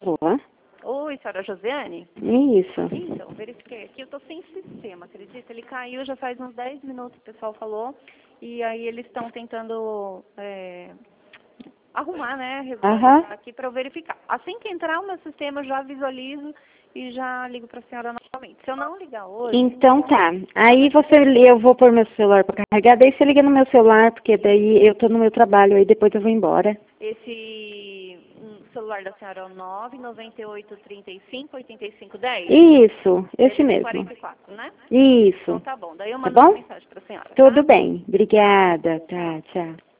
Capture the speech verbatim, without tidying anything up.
Boa. Oi, senhora Josiane? Isso. Então, verifiquei aqui, eu tô sem sistema, acredita? Ele caiu já faz uns dez minutos, o pessoal falou, e aí eles estão tentando é, arrumar, né, regularizar Aham. aqui para eu verificar. Assim que entrar o meu sistema, eu já visualizo e já ligo para a senhora novamente. Se eu não ligar hoje... Então tá. Aí você, eu vou pôr meu celular para carregar, daí você liga no meu celular, porque daí eu tô no meu trabalho, aí depois eu vou embora. Esse hum, celular da senhora é o nove nove oito, trinta e cinco, oitenta e cinco, dez? Isso, esse mesmo. quarenta e quatro, né? Isso. Então tá bom. Daí eu Tá mando uma bom? mensagem para a senhora, Tudo tá? bem. Obrigada. Tá, tchau.